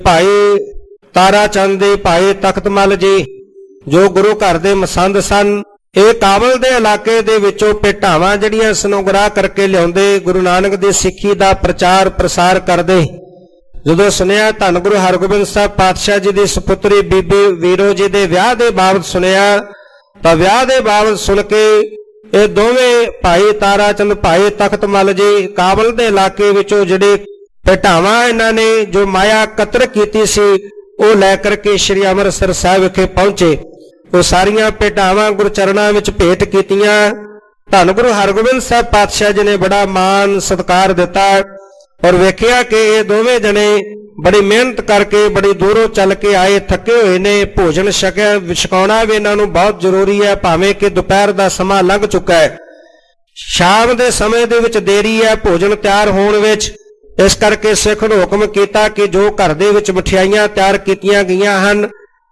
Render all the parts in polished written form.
ਭਾਈ ਤਾਰਾ ਚੰਦ ਦੇ ਭਾਈ ਤਖਤ ਮਲ ਜੀ ਜੋ ਗੁਰੂ ਘਰ ਦੇ ਮਸੰਦ ਸਨ, ਇਹ ਕਾਬਲ ਦੇ ਇਲਾਕੇ ਦੇ ਵਿੱਚੋਂ ਭੇਟਾਵਾਂ ਜਿਹੜੀਆਂ ਸਨੋਗਰਾ ਕਰਕੇ ਲਿਆਉਂਦੇ, ਗੁਰੂ ਨਾਨਕ ਦੀ ਸਿੱਖੀ ਦਾ ਪ੍ਰਚਾਰ ਪ੍ਰਸਾਰ ਕਰਦੇ। ਜਦੋਂ ਸੁਣਿਆ ਧੰਨ ਗੁਰੂ ਹਰਗੋਬਿੰਦ ਸਾਹਿਬ ਪਾਤਸ਼ਾਹ ਜੀ ਦੀ ਸੁਪੁੱਤਰੀ ਬੀਬੀ ਵੀਰੋ ਜੀ ਦੇ ਵਿਆਹ ਦੇ ਬਾਬਤ ਸੁਣਿਆ, ਤਾਂ ਵਿਆਹ ਦੇ ਬਾਬਤ ਸੁਣ ਕੇ ਇਹ ਦੋਵੇਂ ਭਾਈ ਤਾਰਾ ਚੰਦ ਭਾਈ ਤਖਤ ਮਲ ਜੀ ਕਾਬਲ ਦੇ ਇਲਾਕੇ ਵਿੱਚੋਂ ਜਿਹੜੇ ਭੇਟਾਵਾਂ ਇਹਨਾਂ ਨੇ ਜੋ ਮਾਇਆ ਇਕੱਤਰ ਕੀਤੀ ਸੀ ਉਹ ਲੈ ਕਰਕੇ ਸ੍ਰੀ ਅੰਮ੍ਰਿਤਸਰ ਸਾਹਿਬ ਵਿਖੇ ਪਹੁੰਚੇ। ਉਹ ਸਾਰੀਆਂ ਭੇਟਾਵਾਂ ਗੁਰਚਰਨਾਂ ਵਿੱਚ ਭੇਟ ਕੀਤੀਆਂ। ਧੰਨ ਗੁਰੂ ਹਰਗੋਬਿੰਦ ਸਾਹਿਬ ਪਾਤਸ਼ਾਹ ਜੀ ਨੇ ਬੜਾ ਮਾਣ ਸਤਿਕਾਰ ਦਿੱਤਾ ਔਰ ਵੇਖਿਆ ਕਿ ਇਹ ਦੋਵੇਂ ਜਣੇ ਬੜੀ ਮਿਹਨਤ ਕਰਕੇ ਬੜੀ ਦੂਰੋਂ ਚੱਲ ਕੇ ਆਏ, ਥੱਕੇ ਹੋਏ ਨੇ, ਭੋਜਨ ਛਕਾਉਣਾ ਵੀ ਇਹਨਾਂ ਨੂੰ ਬਹੁਤ ਜ਼ਰੂਰੀ ਹੈ, ਭਾਵੇਂ ਕਿ ਦੁਪਹਿਰ ਦਾ ਸਮਾਂ ਲੰਘ ਚੁੱਕਾ ਹੈ, ਸ਼ਾਮ ਦੇ ਸਮੇਂ ਦੇ ਵਿੱਚ ਦੇਰੀ ਹੈ ਭੋਜਨ ਤਿਆਰ ਹੋਣ ਵਿੱਚ। ਇਸ ਕਰਕੇ ਸਿੱਖ ਨੂੰ ਹੁਕਮ ਕੀਤਾ ਕਿ ਜੋ ਘਰ ਦੇ ਵਿੱਚ ਮਠਿਆਈਆਂ ਤਿਆਰ ਕੀਤੀਆਂ ਗਈਆਂ ਹਨ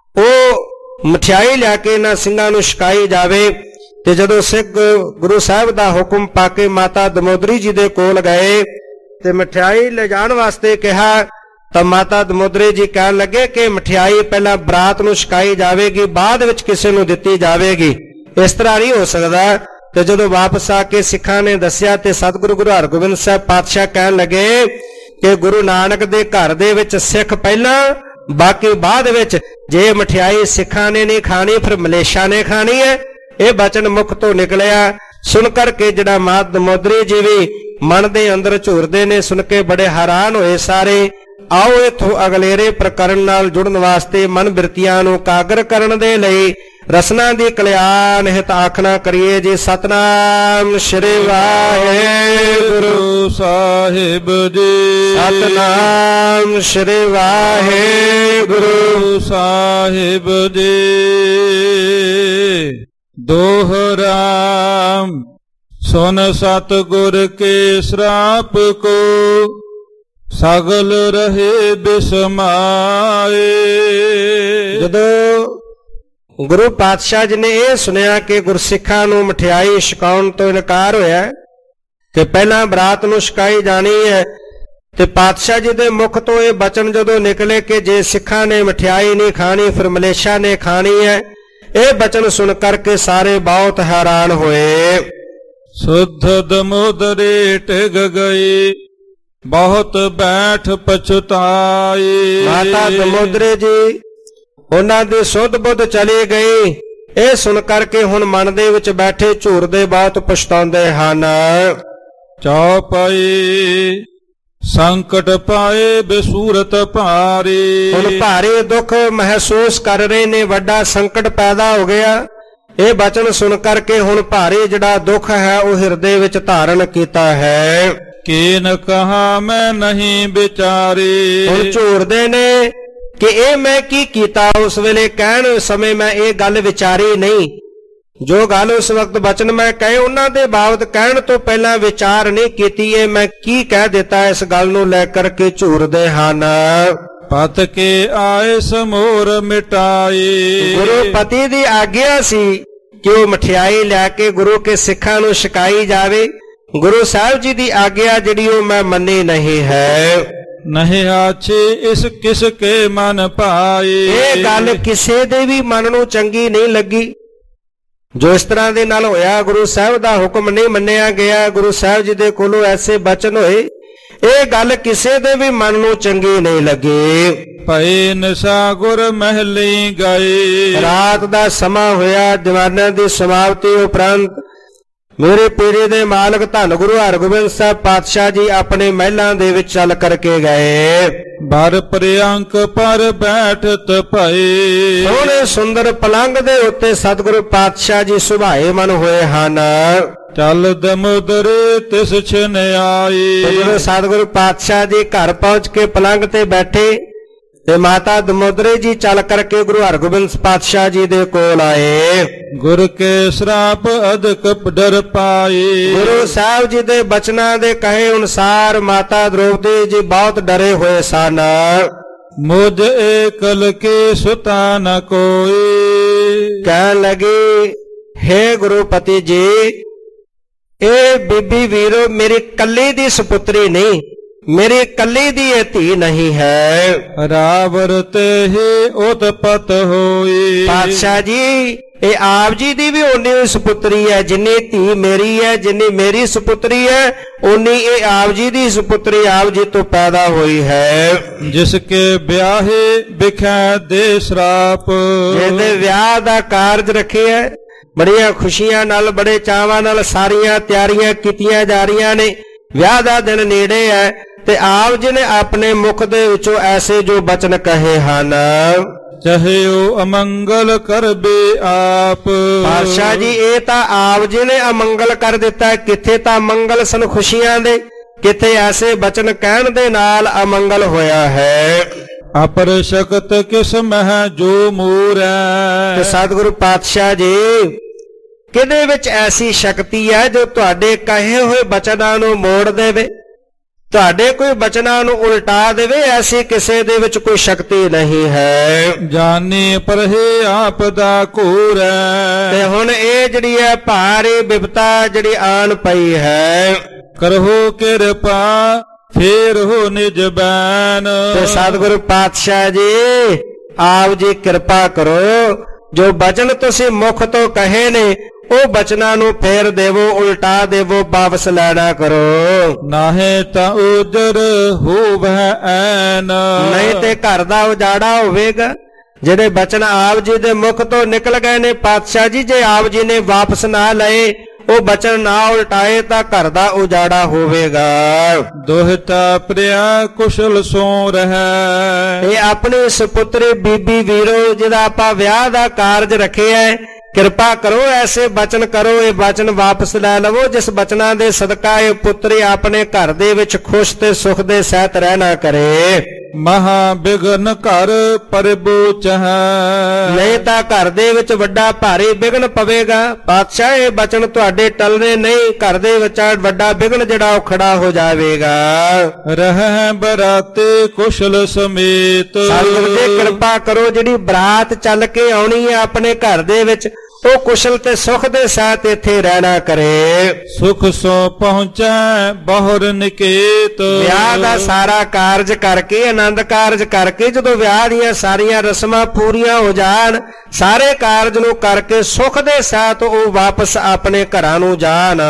ਉਹ ਮਠਿਆਈ ਲਿਆ ਕੇ ਇਹਨਾਂ ਸਿੰਘਾਂ ਨੂੰ ਛਕਾਈ ਜਾਵੇ। ਤੇ ਜਦੋਂ ਸਿੱਖ ਗੁਰੂ ਸਾਹਿਬ ਦਾ ਹੁਕਮ ਪਾ ਕੇ ਮਾਤਾ ਦਮੋਦਰੀ ਜੀ ਦੇ ਕੋਲ ਗਏ ਤੇ ਮਠਿਆਈ ਲਿਜਾਣ ਵਾਸਤੇ ਕਿਹਾ, ਤਾਂ ਮਾਤਾ ਦਮੋਦਰੀ ਜੀ ਕਹਿਣ ਲੱਗੇ ਕਿ ਮਠਿਆਈ ਪਹਿਲਾਂ ਬਰਾਤ ਨੂੰ ਛਕਾਈ ਜਾਵੇਗੀ, ਬਾਅਦ ਵਿੱਚ ਕਿਸੇ ਨੂੰ ਦਿੱਤੀ ਜਾਵੇਗੀ, ਇਸ ਤਰ੍ਹਾਂ ਨਹੀਂ ਹੋ ਸਕਦਾ। ਤੇ ਜਦੋਂ ਵਾਪਸ ਆ ਕੇ ਸਿੱਖਾਂ ਨੇ ਦੱਸਿਆ ਤੇ ਸਤਿਗੁਰੂ ਗੁਰੂ ਹਰਗੋਬਿੰਦ ਸਾਹਿਬ ਪਾਤਸ਼ਾਹ ਕਹਿਣ ਲੱਗੇ ਕਿ ਗੁਰੂ ਨਾਨਕ ਦੇ ਘਰ ਦੇ ਵਿੱਚ ਸਿੱਖ ਪਹਿਲਾਂ ਬਾਕੀ ਬਾਅਦ ਵਿੱਚ। ਜੇ ਮਠਿਆਈ ਸਿੱਖਾਂ ਨੇ ਨਹੀਂ ਖਾਣੀ ਫਿਰ ਮਲੇਸ਼ਾ ਨੇ ਖਾਣੀ ਹੈ। ਇਹ ਬਚਨ ਮੁਖ ਤੋਂ ਨਿਕਲਿਆ। ਸੁਣ ਕਰਕੇ ਜਿਹੜਾ ਮਾਤ ਦਮੋਦਰੀ ਜੀ ਵੀ ਮਨ ਦੇ ਅੰਦਰ ਝੂਰਦੇ ਨੇ, ਸੁਣ ਕੇ ਬੜੇ ਹੈਰਾਨ ਹੋਏ ਸਾਰੇ। ਆਓ ਇਥੋਂ ਅਗਲੇਰੇ ਪ੍ਰਕਰਨ ਨਾਲ ਜੁੜਨ ਵਾਸਤੇ ਮਨ ਬਿਰਤੀਆਂ ਨੂੰ ਕਾਗਰ ਕਰਨ ਦੇ ਲਈ ਰਸਨਾ ਦੀ ਕਲਿਆਣ ਹਿਤ ਆਖਣਾ ਕਰੀਏ ਜੀ। ਸਤਨਾਮ ਸ੍ਰੀ ਵਾਹਿਗੁਰੂ ਸਾਹਿਬ ਜੀ, ਸਤਨਾਮ ਸ੍ਰੀ ਵਾਹਿਗੁਰੂ ਸਾਹਿਬ ਜੀ। ਦੋਹਰਾਮ ਸੁਨ ਸਤਿਗੁਰ ਕੇ ਸ਼ਰਾਪ ਕੋ, ਸਗਲ ਰਹੇ ਬਿਸਮਾਏ। ਜਦੋਂ ਗੁਰੂ ਪਾਤਸ਼ਾਹ ਜੀ ਨੇ ਇਹ ਸੁਣਿਆ ਕਿ ਗੁਰਸਿੱਖਾਂ ਨੂੰ ਮਠਿਆਈ ਛਕਾਉਣ ਤੋਂ ਇਨਕਾਰ ਹੋਇਆ ਕਿ ਪਹਿਲਾਂ ਬਰਾਤ ਨੂੰ ਛਕਾਈ ਜਾਣੀ ਹੈ, ਤੇ ਪਾਤਸ਼ਾਹ ਜੀ ਦੇ ਮੁਖ ਤੋਂ ਇਹ ਬਚਨ ਜਦੋਂ ਨਿਕਲੇ ਕਿ ਜੇ ਸਿੱਖਾਂ ਨੇ ਮਠਿਆਈ ਨਹੀਂ ਖਾਣੀ ਫਿਰ ਮਲੇਸ਼ਾ ਨੇ ਖਾਣੀ ਹੈ, ਇਹ ਬਚਨ ਸੁਣ ਕਰਕੇ ਸਾਰੇ ਬਹੁਤ ਹੈਰਾਨ ਹੋਏ। ਸੁਧ ਦਮੋਦਰੇ ਟਿਗ ਗਈ, ਬਹੁਤ ਬੈਠ ਪਛਤਾਈ। ਮਾਤਾ ਦਮੋਦਰੇ ਜੀ ਉਹਨਾਂ ਦੀ ਸੁੱਧ ਬੁੱਧ ਚਲੀ ਗਈ। ਇਹ ਸੁਣ ਕਰਕੇ ਹੁਣ ਮਨ ਦੇ ਵਿੱਚ ਬੈਠੇ ਝੂਰਦੇ ਬਹੁਤ ਪਛਤਾਉਂਦੇ ਹਨ। ਚੌਪਈ ਸੰਕਟ ਪਾਏ ਬਸੂਰਤ ਭਾਰੀ। ਹੁਣ ਭਾਰੀ ਦੁੱਖ ਮਹਿਸੂਸ ਕਰ ਰਹੇ ਨੇ, ਵੱਡਾ ਸੰਕਟ ਪੈਦਾ ਹੋ ਗਿਆ। ਇਹ ਬਚਨ ਸੁਣ ਕਰਕੇ ਹੁਣ ਭਾਰੀ ਜਿਹੜਾ ਦੁੱਖ ਹੈ ਉਹ ਹਿਰਦੇ ਵਿੱਚ ਧਾਰਨ ਕੀਤਾ ਹੈ। ਕੀਨ ਕਹਾ ਮੈਂ ਨਹੀਂ ਵਿਚਾਰੀ। ਹੁਣ ਝੂਰਦੇ ਨੇ ਕਿ ਇਹ ਮੈਂ ਕੀ ਕੀਤਾ। ਉਸ ਵੇਲੇ ਕਹਿਣ ਸਮੇਂ ਮੈਂ ਇਹ ਗੱਲ ਵਿਚਾਰੀ ਨਹੀਂ, ਜੋ ਗੱਲ ਉਸ ਵਕਤ ਬਚਨ ਮੈਂ ਕਹੇ ਉਹਨਾਂ ਦੇ ਬਾਬਤ ਕਹਿਣ ਤੋਂ ਪਹਿਲਾਂ ਵਿਚਾਰ ਨਹੀਂ ਕੀਤੀ। ਇਹ ਮੈਂ ਕੀ ਕਹਿ ਦਿੱਤਾ, ਇਸ ਗੱਲ ਨੂੰ ਲੈ ਕਰਕੇ ਝੂਰਦੇ ਹਨ। ਪਤ ਕੇ ਆਏ ਸਮੋਰ ਮਿਟਾਈ। ਗੁਰੂ ਪਤੀ ਦੀ ਆਗਿਆ ਸੀ ਕਿ ਉਹ ਮਠਿਆਈ ਲੈ ਕੇ ਗੁਰੂ ਕੇ ਸਿੱਖਾਂ ਨੂੰ ਛਕਾਈ ਜਾਵੇ। ਗੁਰੂ ਸਾਹਿਬ ਜੀ ਦੀ ਆਗਿਆ ਜਿਹੜੀ ਉਹ ਮੈਂ ਮੰਨੀ ਨਹੀਂ ਹੈ। ਨਹੀਂ ਆਛੇ ਇਸ ਕਿਸ ਕੇ ਮਨ ਭਾਈ। ਇਹ ਗੱਲ ਕਿਸੇ ਦੇ ਵੀ ਮਨ ਨੂੰ ਚੰਗੀ ਨਹੀਂ ਲੱਗੀ ਜੋ ਇਸ ਤਰ੍ਹਾਂ ਦੇ ਨਾਲ ਹੋਇਆ। ਗੁਰੂ ਸਾਹਿਬ ਦਾ ਹੁਕਮ ਨਹੀਂ ਮੰਨਿਆ ਗਿਆ, ਗੁਰੂ ਸਾਹਿਬ ਜੀ ਦੇ ਕੋਲੋਂ ਐਸੇ ਬਚਨ ਹੋਏ, ਇਹ ਗੱਲ ਕਿਸੇ ਦੇ ਵੀ ਮਨ ਨੂੰ ਚੰਗੀ ਨਹੀਂ ਲੱਗੀ। ਭਈ ਨਸ਼ਾ ਗੁਰ ਮਹਿਲੀ ਗਏ। ਰਾਤ ਦਾ ਸਮਾਂ ਹੋਇਆ, ਦੀਵਾਨਾਂ ਦੀ ਸਮਾਪਤੀ ਉਪਰੰਤ ਮੇਰੇ ਪੀਰੇ ਦੇ ਮਾਲਕ ਧੰਨ ਗੁਰੂ ਹਰਗੋਬਿੰਦ ਸਾਹਿਬ ਪਾਤਸ਼ਾਹ ਜੀ ਆਪਣੇ ਮਹਿਲਾਂ ਦੇ ਵਿੱਚ ਚੱਲ ਕਰਕੇ ਗਏ। ਬਰ ਪ੍ਰਿਅੰਕ ਪਰ ਬੈਠਤ ਭਏ। ਸੋਹਣੇ ਸੁੰਦਰ ਪਲੰਗ ਦੇ ਉੱਤੇ ਸਤਿਗੁਰੂ ਪਾਤਸ਼ਾਹ ਜੀ ਸੁਭਾਏ ਮਨ ਹੋਏ ਹਨ। ਚੱਲ ਦਮੋਦਰ ਤਿਸ ਛਿਨ ਆਈ। ਜਦੋਂ ਸਤਿਗੁਰੂ ਪਾਤਸ਼ਾਹ ਜੀ ਘਰ ਪਹੁੰਚ ਕੇ ਪਲੰਗ ਤੇ ਬੈਠੇ ਤੇ ਮਾਤਾ ਦਮੋਦਰੀ ਜੀ ਚੱਲ ਕਰਕੇ ਗੁਰੂ ਹਰਗੋਬਿੰਦ ਪਾਤਸ਼ਾਹ ਜੀ ਦੇ ਕੋਲ ਆਏ। ਗੁਰ ਕੇ ਸ਼ਰਾਪ ਅਦਕ ਡਰ ਪਾਈ। ਗੁਰੂ ਸਾਹਿਬ ਜੀ ਦੇ ਬਚਨਾਂ ਦੇ ਕਹੇ ਅਨੁਸਾਰ ਮਾਤਾ ਦ੍ਰੋਪਦੀ ਜੀ ਬਹੁਤ ਡਰੇ ਹੋਏ ਸਨ। ਮੁਝ ਏਕਲ ਕੇ ਸੁਤਾ ਨ ਕੋਈ। ਕਹਿਣ ਲੱਗੇ, ਹੇ ਗੁਰੂਪਤੀ ਜੀ, ਇਹ ਬੀਬੀ ਵੀਰੋ ਮੇਰੀ ਕੱਲੀ ਦੀ ਸੁਪੁੱਤਰੀ ਨਹੀਂ, ਮੇਰੀ ਕੱਲੀ ਦੀ ਇਹ ਧੀ ਨਹੀਂ ਹੈ। ਰਾਵਰ ਤੇ ਹੀ ਉਤਪਤ ਹੋਈ। ਪਾਤਸ਼ਾਹ ਜੀ ਇਹ ਆਪ ਜੀ ਦੀ ਵੀ ਓਨੀ ਹੀ ਸੁਪੁੱਤਰੀ ਹੈ, ਜਿੰਨੀ ਧੀ ਮੇਰੀ ਹੈ, ਜਿੰਨੀ ਮੇਰੀ ਸੁਪੁੱਤਰੀ ਹੈ, ਓਨੀ ਇਹ ਆਪ ਜੀ ਦੀ ਸੁਪੁੱਤਰੀ ਆਪ ਜੀ ਤੋਂ ਪੈਦਾ ਹੋਈ ਹੈ। ਜਿਸ ਕੇ ਵਿਆਹੇ ਵਿਖੈ ਦੇ ਸਰਾਪ। ਜਿਹਦੇ ਵਿਆਹ ਦਾ ਕਾਰਜ ਰੱਖਿਆ ਬੜੀਆਂ ਖੁਸ਼ੀਆਂ ਨਾਲ ਬੜੇ ਚਾਵਾਂ ਨਾਲ ਸਾਰੀਆਂ ਤਿਆਰੀਆਂ ਕੀਤੀਆਂ ਜਾ ਰਹੀਆਂ ਨੇ, ਵਿਆਹ ਦਾ ਦਿਨ ਨੇੜੇ ਹੈ ਤੇ ਆਪ ਜੀ ਨੇ ਆਪਣੇ ਮੁਖ ਦੇ ਵਿੱਚੋਂ ਐਸੇ ਜੋ ਬਚਨ ਕਹੇ ਹਨ। ਚਾਹਿਓ ਅਮੰਗਲ ਕਰਬੇ ਆਪ। ਪਾਤਸ਼ਾਹ ਜੀ ਇਹ ਤਾਂ ਆਪ ਜੀ ਨੇ ਅਮੰਗਲ ਕਰ ਦਿੱਤਾ, ਕਿੱਥੇ ਤਾਂ ਮੰਗਲ ਸਨ ਖੁਸ਼ੀਆਂ ਦੇ, ਕਿੱਥੇ ਐਸੇ ਬਚਨ ਕਹਿਣ ਦੇ ਨਾਲ ਅਮੰਗਲ ਹੋਇਆ ਹੈ। ਅਪਰ ਸ਼ਕਤ ਕਿਸ ਮਹਿ ਜੋ ਮੂਰੈ। ਤੇ ਸਤਿਗੁਰੂ ਪਾਤਸ਼ਾਹ ਜੀ ਕਿਹਦੇ ਵਿੱਚ ਐਸੀ ਸ਼ਕਤੀ ਹੈ ਜੋ ਤੁਹਾਡੇ ਕਹੇ ਹੋਏ ਬਚਨਾਂ ਨੂੰ ਮੋੜ ਦੇਵੇ, ਤੁਹਾਡੇ ਕੋਈ ਬਚਨਾਂ ਨੂੰ ਉਲਟਾ ਦੇਵੇ, ਐਸੀ ਕਿਸੇ ਦੇ ਵਿੱਚ ਕੋਈ ਸ਼ਕਤੀ ਨਹੀਂ ਹੈ। ਜਾਣੇ ਪਰਹੇ ਆਪ ਦਾ ਘੋਰੈ। ਤੇ ਹੁਣ ਇਹ ਜਿਹੜੀ ਹੈ ਭਾਰੀ ਬਿਪਤਾ ਜਿਹੜੀ ਆਣ ਪਈ ਹੈ, ਕਰਹੁ ਕਿਰਪਾ ਫੇਰ ਹੋ ਨਿਜ ਬੈਨ। ਤੇ ਸਤਿਗੁਰੂ ਪਾਤਸ਼ਾਹ ਜੀ ਆਪ ਜੀ ਕਿਰਪਾ ਕਰੋ, ਜੋ ਬਚਨ ਤੁਸੀਂ ਮੁਖ ਤੋਂ ਕਹੇ ਨੇ ਉਹ ਬਚਨਾਂ ਨੂੰ ਫੇਰ ਦੇਵੋ, ਉਲਟਾ ਦੇਵੋ, ਵਾਪਸ ਲੈਣਾ ਕਰੋ। ਨਾਹੇ ਤਾਂ ਉਜਰ ਹੋਵੈ ਐਨ। ਨਹੀਂ ਤੇ ਘਰ ਦਾ ਉਜਾੜਾ ਹੋਵੇਗਾ। ਜਿਹੜੇ ਬਚਨ ਆਪ ਜੀ ਦੇ ਮੁਖ ਤੋਂ ਨਿਕਲ ਗਏ ਨੇ ਪਾਤਸ਼ਾਹ ਜੀ, ਜੇ ਆਪ ਜੀ ਨੇ ਵਾਪਸ ਨਾ ਲਏ, ਉਹ ਬਚਨ ਨਾ ਉਲਟਾਏ ਤਾਂ ਘਰ ਦਾ ਉਜਾੜਾ ਹੋਵੇਗਾ। ਦੋਹਤਾ ਪ੍ਰਿਆ ਕੁਸ਼ਲ ਸੋ ਰਹਿ। ਇਹ ਆਪਣੀ ਸੁਪੁੱਤਰੀ ਬੀਬੀ ਵੀਰੋ ਜਿਹਦਾ ਆਪਾਂ ਵਿਆਹ ਦਾ ਕਾਰਜ ਰੱਖਿਆ, ਕਿਰਪਾ ਕਰੋ ਐਸੇ ਬਚਨ ਕਰੋ, ਇਹ ਬਚਨ ਵਾਪਸ ਲੈ ਲਵੋ, ਜਿਸ ਬਚਨਾਂ ਦੇ ਸਦਕਾ ਇਹ ਪੁੱਤਰੀ ਆਪਣੇ ਘਰ ਦੇ ਵਿੱਚ ਖੁਸ਼ ਤੇ ਸੁਖ ਦੇ ਸਹਿਤ ਰਹਿਣਾ ਕਰੇ। ਮਹਾ ਬਿਗਨ ਘਰ ਪਰਬੋ ਚਾਹੈ। ਨਹੀਂ ਤਾਂ ਘਰ ਦੇ ਵਿੱਚ ਵੱਡਾ ਭਾਰੀ ਬਿਗਨ ਪਵੇਗਾ। ਪਾਤਸ਼ਾਹ ਇਹ ਬਚਨ ਤੁਹਾਡੇ ਟਲਨੇ ਨਹੀਂ, ਘਰ ਦੇ ਵਿੱਚ ਵੱਡਾ ਬਿਗਨ ਜਿਹੜਾ ਉਹ ਖੜਾ ਹੋ ਜਾਵੇਗਾ। ਰਹਿ ਬਰਾਤੇ ਕੁਸ਼ਲ ਸਮੇਤ। ਸਤਿਗੁਰੂ ਜੀ ਕਿਰਪਾ ਕਰੋ, ਜਿਹੜੀ ਬਰਾਤ ਚੱਲ ਕੇ ਆਉਣੀ ਹੈ ਆਪਣੇ ਘਰ ਦੇ ਵਿੱਚ, ਉਹ ਕੁਸ਼ਲ ਤੇ ਸੁਖ ਦੇ ਸਾਥ ਇੱਥੇ ਰਹਿਣਾ ਕਰੇ। ਸੁਖ ਸੋ ਪਹੁੰਚੈ ਬਹੁਰ ਨਿਕੇਤ। ਵਿਆਹ ਦਾ ਸਾਰਾ ਕਾਰਜ ਕਰਕੇ, ਆਨੰਦ ਕਾਰਜ ਕਰਕੇ, ਜਦੋਂ ਵਿਆਹ ਦੀਆਂ ਸਾਰੀਆਂ ਰਸਮਾਂ ਪੂਰੀਆਂ ਹੋ ਜਾਣ, ਸਾਰੇ ਕਾਰਜ ਨੂੰ ਕਰਕੇ ਸੁਖ ਦੇ ਸਾਥ ਉਹ ਵਾਪਸ ਆਪਣੇ ਘਰਾਂ ਨੂੰ ਜਾਣ।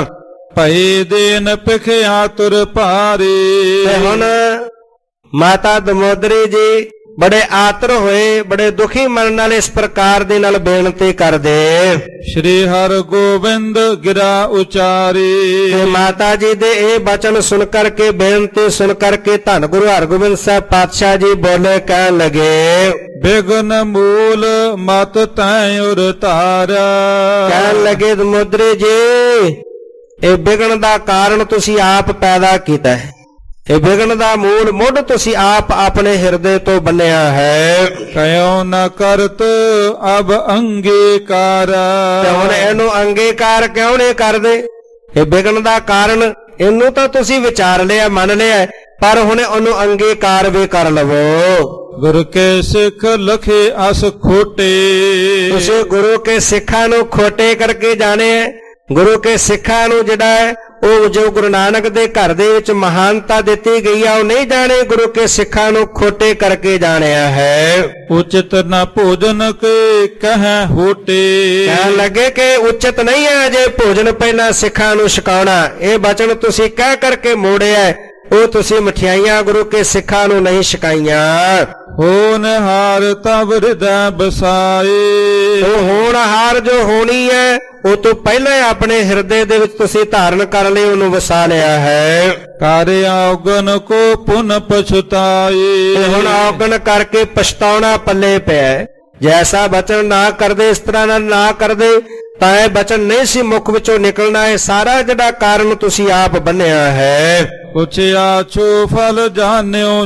ਭਈ ਦੇਨ ਭਿਖਿਆ ਤੁਰ ਭਾਰੇ। ਤੇ ਹੁਣ ਮਾਤਾ ਦਮੋਦਰੀ ਜੀ ਬੜੇ ਆਤਰ ਹੋਏ, ਬੜੇ ਦੁਖੀ ਮਨ ਨਾਲ ਇਸ ਪ੍ਰਕਾਰ ਦੇ ਨਾਲ ਬੇਨਤੀ ਕਰਦੇ। ਸ਼੍ਰੀ ਹਰਿ ਗੋਬਿੰਦ ਗਿਰਾ ਉਚਾਰੀ। ਤੇ ਮਾਤਾ ਜੀ ਦੇ ਇਹ ਬਚਨ ਸੁਣ ਕਰਕੇ, ਬੇਨਤੀ ਸੁਣ ਕਰਕੇ ਧੰਨ ਗੁਰੂ ਹਰਗੋਬਿੰਦ ਸਾਹਿਬ ਪਾਤਸ਼ਾਹ ਜੀ ਬੋਲੇ, ਕਹਿਣ ਲਗੇ ਬਿਗਨ ਮੂਲ ਮਤ ਤੈ ਉਰ ਧਾਰਾ। ਕਹਿਣ ਲਗੇ ਦਮੋਦਰੀ ਜੀ ਇਹ ਬਿਗਨ ਦਾ ਕਾਰਨ ਤੁਸੀਂ ਆਪ ਪੈਦਾ ਕੀਤਾ ਹੈ, ਇਹ ਬਿਗਨ ਦਾ ਮੂਲ ਮੁੱਢ ਤੁਸੀਂ ਆਪ ਆਪਣੇ ਹਿਰਦੇ ਤੋਂ ਬੰਨਿਆ ਹੈ। ਕਯੋ ਨ ਕਰਤ ਅਬ ਅੰਗੀਕਾਰ। ਤੇ ਹੁਣ ਇਹਨੂੰ ਅੰਗੀਕਾਰ ਕਿਉਂ ਨਹੀਂ ਕਰਦੇ? ਇਹ ਬਿਗਨ ਦਾ ਕਾਰਨ ਇਹਨੂੰ ਤਾਂ ਤੁਸੀਂ ਵਿਚਾਰ ਲਿਆ, ਮੰਨ ਲਿਆ, ਪਰ ਹੁਣ ਉਹਨੂੰ ਅੰਗੀਕਾਰ ਵੀ ਕਰ ਲਵੋ। ਗੁਰੂ ਕੇ ਸਿੱਖ ਲਖੇ ਅਸ ਖੋਟੇ। ਤੁਸੀਂ ਗੁਰੂ ਕੇ ਸਿੱਖਾਂ ਨੂੰ ਖੋਟੇ ਕਰਕੇ ਜਾਣੇ, ਗੁਰੂ ਕੇ ਸਿੱਖਾਂ ਨੂੰ ਜਿਹੜਾ ਹੈ ਉਹ ਜੋ ਗੁਰੂ ਨਾਨਕ ਦੇ ਘਰ ਦੇ ਵਿੱਚ ਮਹਾਨਤਾ ਦਿੱਤੀ ਗਈ ਆ ਉਹ ਨਹੀਂ ਜਾਣੇ, ਗੁਰੂ ਕੇ ਸਿੱਖਾਂ ਨੂੰ ਖੋਟੇ ਕਰਕੇ ਜਾਣਿਆ ਹੈ। ਉਚਿਤ ਨਾ ਭੋਜਨ ਕੇ ਕਹੈ ਹੋਟੇ। ਕਹਿਣ ਲੱਗੇ ਕਿ ਉਚਿਤ ਨਹੀਂ ਹੈ ਜੇ ਭੋਜਨ ਪਹਿਲਾਂ ਸਿੱਖਾਂ ਨੂੰ ਛਕਾਉਣਾ। ਇਹ ਬਚਨ ਤੁਸੀਂ ਕਹਿ ਕਰਕੇ ਮੋੜਿਆ, ਉਹ ਤੁਸੀਂ ਮਠਿਆਈਆਂ ਗੁਰੂ ਕੇ ਸਿੱਖਾਂ ਨੂੰ ਨਹੀਂ ਛਕਾਈਆਂ। ਹੋਣਹਾਰ ਤਵ ਹਿਰਦੈ ਬਸਾਏ। ਉਹ ਹੋਣਹਾਰ ਜੋ ਹੋਣੀ ਹੈ ਉਹ ਤੋਂ ਪਹਿਲਾਂ ਆਪਣੇ ਹਿਰਦੇ ਦੇ ਵਿੱਚ ਤੁਸੀਂ ਧਾਰਨ ਕਰ ਲਈ, ਉਹਨੂੰ ਵਸਾ ਲਿਆ ਹੈ। ਕਰ ਔਗਣ ਕੋ ਪੁਨ ਪਛਤਾਏ। ਹੁਣ ਔਗਣ ਕਰਕੇ ਪਛਤਾਉਣਾ ਪੱਲੇ ਪਿਆ। ਜੈਸਾ ਬਚਨ ਨਾ ਕਰਦੇ, ਇਸ ਤਰ੍ਹਾਂ ਨਾ ਕਰਦੇ ਤਾਂ ਇਹ ਬਚਨ ਨਹੀਂ ਸੀ ਮੁਖ ਵਿੱਚੋਂ ਨਿਕਲਣਾ। ਇਹ ਸਾਰਾ ਜਿਹੜਾ ਕਾਰਨ ਤੁਸੀਂ ਆਪ ਬੰਨਿਆ ਹੈ। ਪੁੱਛਿਆ ਛੋ ਫਲ ਜਾਣਿਓ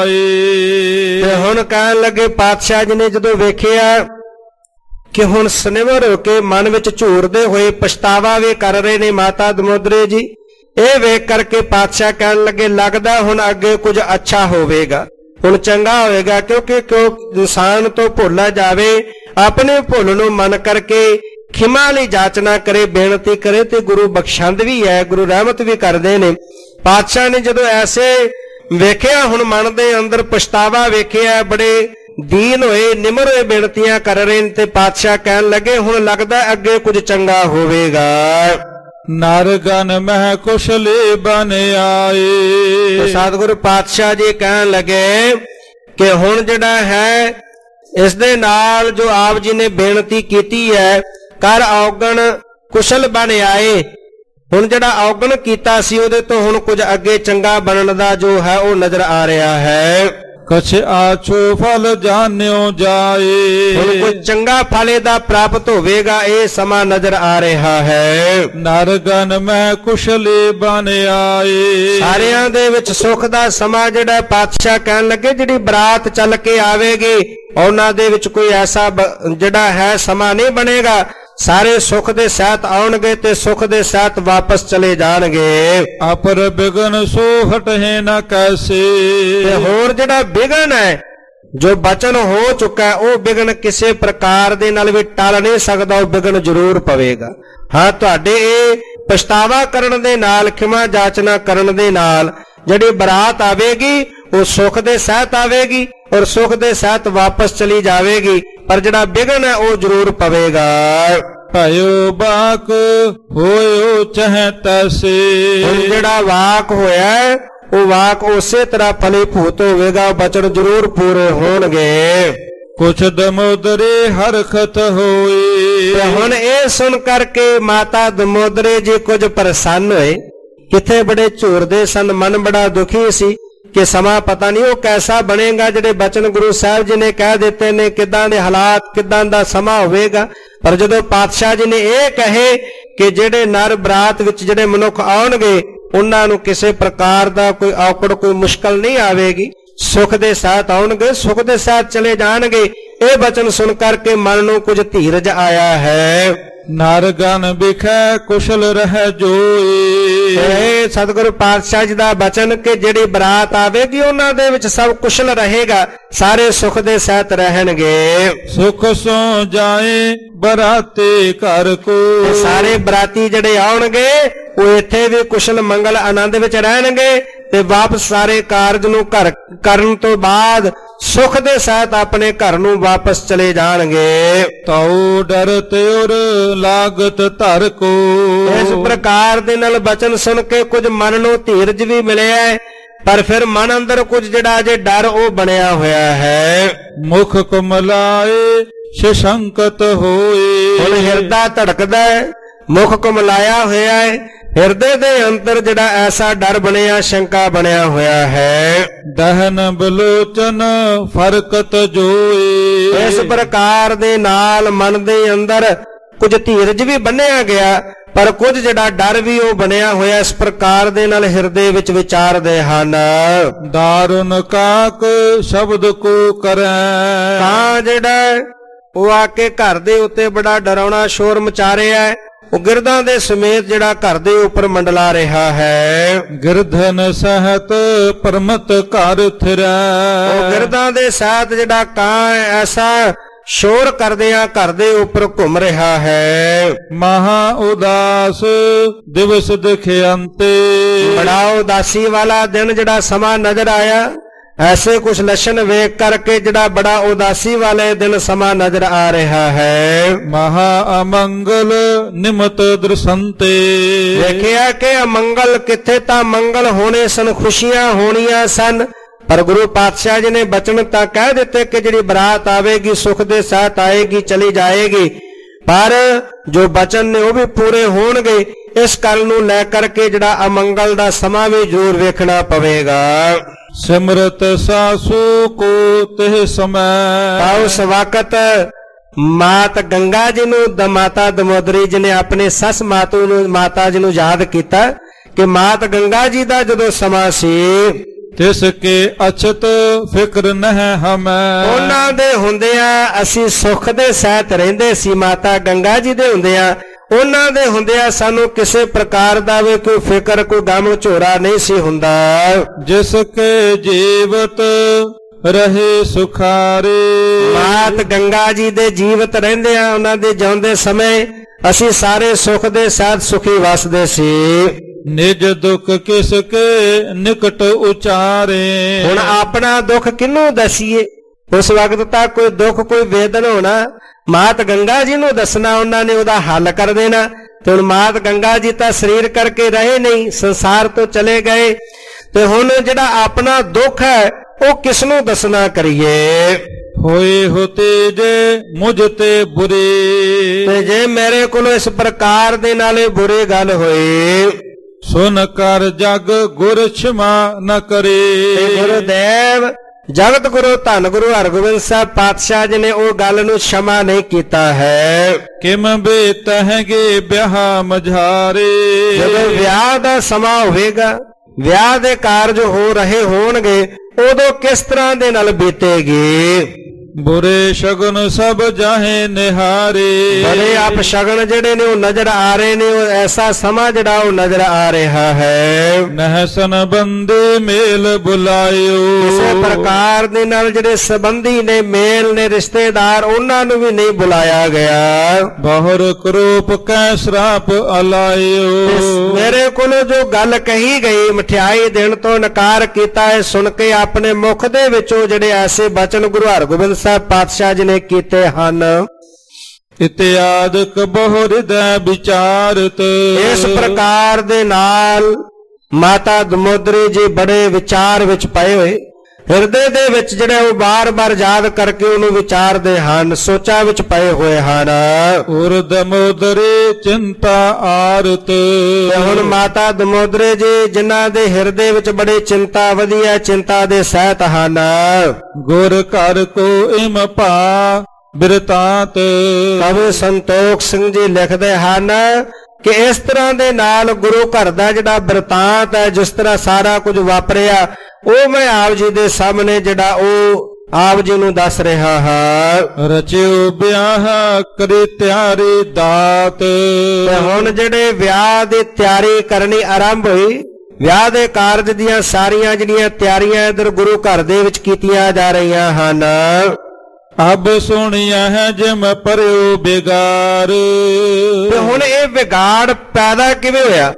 ਜਾਏ। ਤੇ ਹੁਣ ਕਹਿਣ ਲੱਗੇ ਪਾਤਸ਼ਾਹ ਜੀ ਨੇ ਜਦੋਂ ਵੇਖਿਆ ਕਿ ਹੁਣ ਸਨਿਵਰ ਹੋ ਕੇ ਮਨ ਵਿੱਚ ਝੂਰਦੇ ਹੋਏ ਪਛਤਾਵਾ ਵੀ ਕਰ ਰਹੇ ਨੇ ਮਾਤਾ ਦਮੋਦਰੀ ਜੀ, ਇਹ ਵੇਖ ਕਰਕੇ ਪਾਤਸ਼ਾਹ ਕਹਿਣ ਲੱਗੇ ਲੱਗਦਾ ਹੁਣ ਅੱਗੇ ਕੁਝ ਅੱਛਾ ਹੋਵੇਗਾ, ਹੁਣ ਚੰਗਾ ਹੋਵੇਗਾ। ਕਿਉਂਕਿ ਇਨਸਾਨ ਤੋਂ ਭੁੱਲਾ ਜਾਵੇ, ਆਪਣੇ ਭੁੱਲ ਨੂੰ ਮਨ ਕਰਕੇ ਖਿਮਾ ਲਈ ਜਾਚਨਾ ਕਰੇ, ਬੇਨਤੀ ਕਰੇ ਤੇ ਗੁਰੂ ਬਖਸ਼ੰਦ ਵੀ ਹੈ, ਗੁਰੂ ਰਹਿਮਤ ਵੀ ਕਰਦੇ ਨੇ। ਪਾਤਸ਼ਾਹ ਨੇ ਜਦੋਂ ਐਸੇ ਵੇਖਿਆ, ਹੁਣ ਮਨ ਦੇ ਅੰਦਰ ਪਛਤਾਵਾ ਵੇਖਿਆ, ਬੜੇ ਦੀਨ ਹੋਏ, ਨਿਮਰ ਹੋਏ ਬੇਨਤੀਆਂ ਕਰ ਰਹੇ ਨੇ, ਤੇ ਪਾਤਸ਼ਾਹ ਕਹਿਣ ਲੱਗੇ ਹੁਣ ਲੱਗਦਾ ਅੱਗੇ ਕੁਝ ਚੰਗਾ ਹੋਵੇਗਾ। ਨਰਗਨ ਮਹਿ ਕੁਸ਼ਲੇ ਬਨ ਆਏ। ਸਤਿਗੁਰੂ ਪਾਤਸ਼ਾਹ ਜੀ ਕਹਿਣ ਲੱਗੇ ਕਿ ਹੁਣ ਜਿਹੜਾ ਹੈ ਇਸ ਦੇ ਨਾਲ ਜੋ ਆਪ ਜੀ ਨੇ ਬੇਨਤੀ ਕੀਤੀ ਹੈ, ਕਰ ਔਗਣ ਕੁਸ਼ਲ ਬਨ ਆਏ, ਹੁਣ ਜਿਹੜਾ ਔਗਣ ਕੀਤਾ ਸੀ ਉਹਦੇ ਤੋਂ ਹੁਣ ਕੁਝ ਅੱਗੇ ਚੰਗਾ ਬਣਨ ਦਾ ਜੋ ਹੈ ਉਹ ਨਜ਼ਰ ਆ ਰਿਹਾ ਹੈ। ਕਛ ਆਛੋ ਫਲ ਜਾਣਿਓ ਜਾਏ, ਹੁਣ ਕੋਈ ਚੰਗਾ ਫਲ ਇਹਦਾ ਪ੍ਰਾਪਤ ਹੋਵੇਗਾ, ਇਹ ਸਮਾਂ ਨਜ਼ਰ ਆ ਰਿਹਾ ਹੈ। ਨਰਗਨ ਮੈਂ ਕੁਸ਼ਲੇ ਬਨ ਆਏ। ਸਾਰਿਆਂ ਦੇ ਵਿੱਚ ਸੁੱਖ ਦਾ ਸਮਾਂ ਜਿਹੜਾ ਪਾਤਸ਼ਾਹ ਕਹਿਣ ਲੱਗੇ ਜਿਹੜੀ ਬਰਾਤ ਚੱਲ ਕੇ ਆਵੇਗੀ ਉਹਨਾਂ ਦੇ ਵਿੱਚ ਕੋਈ ਐਸਾ ਜਿਹੜਾ ਹੈ ਸਮਾਂ ਨਹੀਂ ਬਣੇਗਾ, ਸਾਰੇ ਸੁੱਖ ਦੇ ਸਹਿਤ ਆਉਣਗੇ ਤੇ ਸੁੱਖ ਦੇ ਸਹਿਤ ਵਾਪਸ ਚਲੇ ਜਾਣਗੇ। ਅਪਰ ਬਿਗਨ ਸੋ ਹਟੇ ਨਾ ਕੈਸੇ, ਤੇ ਹੋਰ ਜਿਹੜਾ ਬਿਗਨ ਹੈ ਜੋ ਬਚਨ ਹੋ ਚੁੱਕਾ ਉਹ ਬਿਗਨ ਕਿਸੇ ਪ੍ਰਕਾਰ ਦੇ ਨਾਲ ਵੀ ਟਲ ਨਹੀਂ ਸਕਦਾ, ਉਹ ਬਿਗਨ ਜ਼ਰੂਰ ਪਵੇਗਾ। ਹਾਂ, ਤੁਹਾਡੇ ਇਹ ਪਛਤਾਵਾ ਕਰਨ ਦੇ ਨਾਲ, ਖਿਮਾ ਜਾਚਨਾ ਕਰਨ ਦੇ ਨਾਲ ਜਿਹੜੀ ਬਰਾਤ ਆਵੇਗੀ ਉਹ ਸੁੱਖ ਦੇ ਸਹਿਤ ਆਵੇਗੀ ਔਰ ਸੁੱਖ ਦੇ ਸਹਿਤ ਵਾਪਸ ਚਲੀ ਜਾਵੇਗੀ, ਪਰ ਜਿਹੜਾ ਬਿਗਨ ਹੈ ਉਹ ਜ਼ਰੂਰ ਪਵੇਗਾ। ਭਇਓ ਬਾਕ ਹੋਇਓ ਚਾਹੇ ਤੈਸੇ, ਜਿਹੜਾ ਵਾਕ ਹੋਇਆ ਉਹ ਵਾਕ ਉਸੇ ਤਰ੍ਹਾਂ ਫਲੀਭੂਤ ਹੋਵੇਗਾ, ਬਚਨ ਜ਼ਰੂਰ ਪੂਰੇ ਹੋਣਗੇ। ਕੁਛ ਦਮੋਦਰੇ ਹਰਖਤ ਹੋਏ। ਤੇ ਹੁਣ ਇਹ ਸੁਣ ਕਰਕੇ ਮਾਤਾ ਦਮੋਦਰੇ ਜੀ ਕੁਝ ਪ੍ਰਸੰਨ ਹੋਏ, ਕਿਥੇ ਬੜੇ ਝੂਰਦੇ ਸਨ, ਮਨ ਬੜਾ ਦੁਖੀ ਸੀ ਕਿ ਸਮਾਂ ਪਤਾ ਨਹੀਂ ਉਹ ਕੈਸਾ ਬਣੇਗਾ, ਜਿਹੜੇ ਬਚਨ ਗੁਰੂ ਸਾਹਿਬ ਜੀ ਨੇ ਕਹਿ ਦਿੱਤੇ ਨੇ, ਕਿੱਦਾਂ ਦੇ ਹਾਲਾਤ, ਕਿੱਦਾਂ ਦਾ ਸਮਾਂ ਹੋਵੇਗਾ। ਪਰ ਜਦੋਂ ਪਾਤਸ਼ਾਹ ਜੀ ਨੇ ਇਹ ਕਹੇ ਕਿ ਜਿਹੜੇ ਨਰ ਬਰਾਤ ਵਿੱਚ ਜਿਹੜੇ ਮਨੁੱਖ ਆਉਣਗੇ ਉਹਨਾਂ ਨੂੰ ਕਿਸੇ ਪ੍ਰਕਾਰ ਦਾ ਕੋਈ ਔਕੜ, ਕੋਈ ਮੁਸ਼ਕਲ ਨਹੀਂ ਆਵੇਗੀ, ਸੁੱਖ ਦੇ ਸਾਥ ਆਉਣਗੇ, ਸੁੱਖ ਦੇ ਸਾਥ ਚਲੇ ਜਾਣਗੇ, ਇਹ ਬਚਨ ਸੁਣ ਕਰਕੇ ਮਨ ਨੂੰ ਕੁਝ ਧੀਰਜ ਆਇਆ ਹੈ। ਨਰਗਨ ਬਿਖੈ ਕੁਸ਼ਲ ਰਹਿ ਜੋਏ। ਇਹ ਸਤਿਗੁਰੂ ਪਾਤਸ਼ਾਹ ਜੀ ਦਾ ਬਚਨ ਕਿ ਜਿਹੜੀ ਬਰਾਤ ਆਵੇਗੀ ਉਹਨਾਂ ਦੇ ਵਿੱਚ ਸਭ ਕੁਸ਼ਲ ਰਹੇਗਾ, ਸਾਰੇ ਸੁੱਖ ਦੇ ਸਹਿਤ ਰਹਿਣਗੇ। ਸੁਖ ਸੋ ਜਾਏ ਬਰਾਤੇ ਘਰ ਕੋ, ਸਾਰੇ ਬਰਾਤੀ ਜਿਹੜੇ ਆਉਣਗੇ ਉਹ ਇੱਥੇ ਵੀ ਕੁਸ਼ਲ ਮੰਗਲ ਆਨੰਦ ਵਿੱਚ ਰਹਿਣਗੇ ਤੇ ਵਾਪਸ ਸਾਰੇ ਕਾਰਜ ਨੂੰ ਕਰਨ ਤੋਂ ਬਾਅਦ ਸੁਖ ਦੇ ਸਹਿਤ ਆਪਣੇ ਘਰ ਨੂੰ ਵਾਪਸ ਚਲੇ ਜਾਣਗੇ। ਤਉ ਡਰਤ ਔਰ ਲਾਗਤ ਧਰ ਕੋ, ਇਸ ਪ੍ਰਕਾਰ ਦੇ ਨਾਲ ਬਚਨ ਸੁਣ ਕੇ ਕੁਝ ਮਨ ਨੂੰ ਧੀਰਜ ਵੀ ਮਿਲਿਆ ਹੈ, ਪਰ ਫਿਰ ਮਨ ਅੰਦਰ ਕੁਝ ਜਿਹੜਾ ਅਜੇ ਡਰ ਉਹ ਬਣਿਆ ਹੋਇਆ ਹੈ। ਮੁਖ ਕੁਮਲਾਏ ਸ਼ੰਕਤ ਹੋਏ। ਹੁਣ ਹਿਰਦਾ ਧੜਕਦਾ ਹੈ, ਮੁਖ ਕੁਮਲਾਇਆ ਹੋਇਆ ਹੈ, ਹਿਰਦੇ ਦੇ ਅੰਦਰ ਜਿਹੜਾ ਐਸਾ ਡਰ ਬਣਿਆ, ਸ਼ੰਕਾ ਬਣਿਆ ਹੋਇਆ ਹੈ। ਦਹਨ ਬਲੋਚਨ ਫਰਕਤ ਜੋਏ। ਇਸ ਪ੍ਰਕਾਰ ਦੇ ਨਾਲ ਮਨ ਦੇ ਅੰਦਰ ਕੁਝ ਧੀਰਜ ਵੀ ਬੰਨਿਆ ਗਿਆ, ਪਰ ਕੁਝ ਜਿਹੜਾ ਡਰ ਵੀ ਉਹ ਬਣਿਆ ਹੋਇਆ, ਇਸ ਪ੍ਰਕਾਰ ਦੇ ਨਾਲ ਹਿਰਦੇ ਵਿੱਚ ਵਿਚਾਰਦੇ ਹਨ। ਦਾਰੁਨ ਕਾਕ ਸ਼ਬਦ ਕੋ ਕਰੈ। ਤਾਂ ਜਿਹੜਾ ਉਹ ਆ ਕੇ ਘਰ ਦੇ ਉੱਤੇ ਬੜਾ ਡਰਾਉਣਾ ਸ਼ੋਰ ਮਚਾ ਰਿਹਾ ਹੈ, ਉਹ ਗਿਰਦਾਂ ਦੇ ਸਮੇਤ ਜਿਹੜਾ ਘਰ ਦੇ ਉੱਪਰ ਮੰਡਲਾ ਰਿਹਾ ਹੈ। ਗਿਰਧਨ ਸਹਿਤ ਪਰਮਤ ਘਰ ਥਿਰੈ। ਉਹ ਗਿਰਦਾਂ ਦੇ ਸਹਿਤ ਜਿਹੜਾ ਕਾਂ ਐਸਾ ਸ਼ੋਰ ਕਰਦਿਆਂ ਘਰ ਦੇ ਉੱਪਰ ਘੁੰਮ ਰਿਹਾ ਹੈ। ਮਹਾ ਉਦਾਸ ਦਿਵਸ ਦਿਖਿਅੰਤੇ। ਬੜਾ ਉਦਾਸੀ ਵਾਲਾ ਦਿਨ ਜਿਹੜਾ ਸਮਾਂ ਨਜ਼ਰ ਆਇਆ, ਐਸੇ ਕੁਛ ਲੱਛਣ ਵੇਖ ਕਰਕੇ ਜਿਹੜਾ ਬੜਾ ਉਦਾਸੀ ਵਾਲੇ ਦਿਨ ਸਮਾਂ ਨਜ਼ਰ ਆ ਰਿਹਾ ਹੈ। ਮਹਾ ਅਮੰਗਲ ਨਿਮਤ ਦਰਸੰਤੇ। ਵੇਖਿਆ ਕਿ ਅਮੰਗਲ ਕਿੱਥੇ, ਤਾਂ ਮੰਗਲ ਹੋਣੇ ਸਨ, ਖੁਸ਼ੀਆਂ ਹੋਣੀਆਂ ਸਨ, ਪਰ ਗੁਰੂ ਪਾਤਸ਼ਾਹ ਜੀ ਨੇ ਬਚਨ ਤਾਂ ਕਹਿ ਦਿੱਤੇ ਕਿ ਜਿਹੜੀ ਬਰਾਤ ਆਵੇਗੀ ਸੁਖ ਦੇ ਸਾਥ ਆਏਗੀ, ਚਲੀ ਜਾਏਗੀ, ਪਰ ਜੋ ਬਚਨ ਨੇ ਉਹ ਵੀ ਪੂਰੇ ਹੋਣਗੇ। ਇਸ ਗੱਲ ਨੂੰ ਲੈ ਕਰਕੇ ਜਿਹੜਾ ਅਮੰਗਲ ਦਾ ਸਮਾਂ ਵੀ ਜ਼ਰੂਰ ਵੇਖਣਾ ਪਵੇਗਾ। ਸਿਮਰਤ ਸਾਸੂ ਕੋ ਤਿਹ ਸਮੈ। ਉਸ ਵਕਤ ਮਾਤ ਗੰਗਾ ਜੀ ਨੂੰ ਮਾਤਾ ਦਮੋਦਰੀ ਜੀ ਨੇ ਆਪਣੇ ਸੱਸ ਮਾਤਾ ਜੀ ਨੂੰ ਯਾਦ ਕੀਤਾ ਕਿ ਮਾਤ ਗੰਗਾ ਜੀ ਦਾ ਜਦੋਂ ਸਮਾਂ ਸੀ, ਤਿਸ ਕੇ ਅਛਤ ਫਿਕਰ ਨਹਿ ਹਮੈ। ਉਹਨਾਂ ਦੇ ਹੁੰਦਿਆਂ ਅਸੀਂ ਸੁੱਖ ਦੇ ਸਹਿਤ ਰਹਿੰਦੇ ਸੀ, ਮਾਤਾ ਗੰਗਾ ਜੀ ਦੇ ਹੁੰਦਿਆਂ, ਉਹਨਾਂ ਦੇ ਹੁੰਦਿਆਂ ਸਾਨੂੰ ਕਿਸੇ ਪ੍ਰਕਾਰ ਦਾ ਵੀ ਕੋਈ ਫਿਕਰ, ਕੋਈ ਗਮ ਝੋਰਾ ਨਹੀਂ ਸੀ ਹੁੰਦਾ। ਜਿਸ ਕੇ ਜੀਵਤ ਰਹੇ ਸੁਖਾਰੇ। ਮਾਤ ਗੰਗਾ ਜੀ ਦੇ ਜੀਵਤ ਰਹਿੰਦਿਆਂ, ਉਹਨਾਂ ਦੇ ਜਿਉਂਦੇ ਸਮੇਂ ਅਸੀਂ ਸਾਰੇ ਸੁੱਖ ਦੇ ਸਹਿਤ ਸੁਖੀ ਵਸਦੇ ਸੀ। ਨਿਜ ਦੁਖ ਕਿਸ ਕੇ ਨਿਕਟ ਉਚਾਰੇ। ਹੁਣ ਆਪਣਾ ਦੁੱਖ ਕਿਹਨੂੰ ਦਸੀਏ? ਉਸ ਵਕਤ ਤੱਕ ਕੋਈ ਦੁੱਖ ਕੋਈ ਵੇਦਨ ਹੋਣਾ, ਮਾਤ ਗੰਗਾ ਜੀ ਨੂੰ ਦੱਸਣਾ, ਉਹਨਾਂ ਨੇ ਉਹਦਾ ਹੱਲ ਕਰ ਦੇਣਾ। ਤੇ ਹੁਣ ਮਾਤ ਗੰਗਾ ਜੀ ਤਾਂ ਸਰੀਰ ਕਰਕੇ ਰਹੇ ਨਹੀਂ, ਸੰਸਾਰ ਤੋਂ ਚਲੇ ਗਏ। ਤੇ ਹੁਣ ਜਿਹੜਾ ਆਪਣਾ ਦੁੱਖ ਹੈ ਉਹ ਕਿਸ ਨੂੰ ਦੱਸਣਾ ਕਰੀਏ? ਹੋਏ ਹੋਤੇ ਜੇ ਮੁਝ ਤੇ ਬੁਰੇ। ਤੇ ਜੇ ਮੇਰੇ ਕੋਲੋਂ ਇਸ ਪ੍ਰਕਾਰ ਦੇ ਨਾਲੇ ਬੁਰੀ ਗੱਲ ਹੋਏ, ਸੁਨ ਕਰ ਜਗ ਗੁਰ ਛਮਾ ਨ ਕਰੇ। ਗੁਰਦੇਵ ਜਗਤ ਗੁਰੂ ਧੰਨ ਗੁਰੂ ਹਰਗੋਬਿੰਦ ਸਾਹਿਬ ਪਾਤਸ਼ਾਹ ਜੀ ਨੇ ਉਹ ਗੱਲ ਨੂੰ क्षमा ਨਹੀਂ ਕੀਤਾ ਹੈ। ਕਿਮ ਬੇਤਹਿਗੇ ਵਿਆਹ ਮਝਾਰੇ। ਜਦੋਂ ਵਿਆਹ ਦਾ ਸਮਾਂ ਹੋਵੇਗਾ, ਵਿਆਹ ਦੇ ਕਾਰਜ ਹੋ ਰਹੇ ਹੋਣਗੇ, ਉਦੋਂ ਕਿਸ ਤਰ੍ਹਾਂ ਦੇ ਨਾਲ ਬੀਤੇਗੀ? ਬੁਰੇ ਸ਼ਗਨ ਸਭ ਜਾਹੇ ਨਿਹਾਰੇ। ਬੜੇ ਆਪ ਸ਼ਗਨ ਜਿਹੜੇ ਨੇ ਉਹ ਨਜ਼ਰ ਆ ਰਹੇ ਨੇ, ਉਹ ਐਸਾ ਸਮਾਂ ਜਿਹੜਾ ਉਹ ਨਜ਼ਰ ਆ ਰਿਹਾ ਹੈ। ਨਹਸਨ ਬੰਦੇ ਮੇਲ ਬੁਲਾਇਓ। ਇਸੇ ਪ੍ਰਕਾਰ ਦੇ ਨਾਲ ਜਿਹੜੇ ਸੰਬੰਧੀ ਨੇ, ਮੇਲ ਨੇ, ਰਿਸ਼ਤੇਦਾਰ, ਉਹਨਾਂ ਨੂੰ ਵੀ ਨਹੀਂ ਬੁਲਾਇਆ ਗਿਆ। ਬਹੁਰ ਕਰੂਪ ਕੈ ਸਰਾਪ ਅਲਾਇਓ। ਮੇਰੇ ਕੋਲੋਂ ਜੋ ਗੱਲ ਕਹੀ ਗਈ, ਮਠਿਆਈ ਦੇਣ ਤੋਂ ਇਨਕਾਰ ਕੀਤਾ ਹੈ, ਸੁਣ ਕੇ ਆਪਣੇ ਮੁਖ ਦੇ ਵਿੱਚੋਂ ਜਿਹੜੇ ਐਸੇ ਬਚਨ ਗੁਰੂ ਹਰਗੋਬਿੰਦ ਸਾਹਿਬ ਪਾਤਸ਼ਾਹ ਜੀ ਨੇ ਕੀਤੇ ਹਨ। ਇਤਿਆਦਿਕ ਬਹੁ ਹਿਰਦੈ ਵਿਚਾਰਤ। ਇਸ ਪ੍ਰਕਾਰ ਦੇ ਨਾਲ ਮਾਤਾ ਦਮੋਦਰੀ ਜੀ ਬੜੇ ਵਿਚਾਰ ਵਿੱਚ ਪਏ ਹੋਏ, ਹਿਰਦੇ ਦੇ ਵਿੱਚ ਜਿਹੜੇ ਉਹ ਬਾਰ-ਬਾਰ ਯਾਦ ਕਰਕੇ ਉਹਨੂੰ ਵਿਚਾਰਦੇ ਹਨ, ਸੋਚਾਂ ਵਿੱਚ ਪਏ ਹੋਏ ਹਨ। ਉਰ ਦਮੋਦਰੀ ਚਿੰਤਾ ਆਰਤ। ਤੇ ਹੁਣ ਮਾਤਾ ਦਮੋਦਰੀ ਜੀ ਜਿਨ੍ਹਾਂ ਦੇ ਹਿਰਦੇ ਵਿੱਚ ਬੜੀ ਚਿੰਤਾ, ਵਧੀਆ ਚਿੰਤਾ ਦੇ ਸਹਿਤ ਹਨ। ਗੁਰ ਘਰ ਕੋ ਇਮ ਭਾ ਬਿਰਤਾਂਤ। ਕਵੀ ਸੰਤੋਖ ਸਿੰਘ ਜੀ ਲਿਖਦੇ ਹਨ ਕਿ ਇਸ ਤਰ੍ਹਾਂ ਦੇ ਨਾਲ ਗੁਰੂ ਘਰ ਦਾ ਜਿਹੜਾ ਬਿਰਤਾਂਤ ਹੈ, ਜਿਸ ਤਰ੍ਹਾਂ ਸਾਰਾ ਕੁਝ ਵਾਪਰਿਆ, ਉਹ ਮੈਂ ਆਪ ਜੀ ਦੇ ਸਾਹਮਣੇ ਜਿਹੜਾ ਉਹ ਆਪ ਜੀ ਨੂੰ ਦੱਸ ਰਿਹਾ ਹਾਂ। ਰਚਿਓ ਵਿਆਹ ਕਰੀ ਤਿਆਰੀ ਦਾਤ। ਤੇ ਹੁਣ ਜਿਹੜੇ ਵਿਆਹ ਦੀ ਤਿਆਰੀ ਕਰਨੀ ਆਰੰਭ ਹੋਈ, ਵਿਆਹ ਦੇ ਕਾਰਜ ਦੀਆਂ ਸਾਰੀਆਂ ਜਿਹੜੀਆਂ ਤਿਆਰੀਆਂ ਇਧਰ ਗੁਰੂ ਘਰ ਦੇ ਵਿੱਚ ਕੀਤੀਆਂ ਜਾ ਰਹੀਆਂ ਹਨ। ਅਬ ਸੁਣਿਆ ਹੈ ਜਿਮ ਪਰਿਓ ਬਿਗਾਰ। ਤੇ ਹੁਣ ਇਹ ਵਿਗਾੜ ਪੈਦਾ ਕਿਵੇਂ ਹੋਇਆ?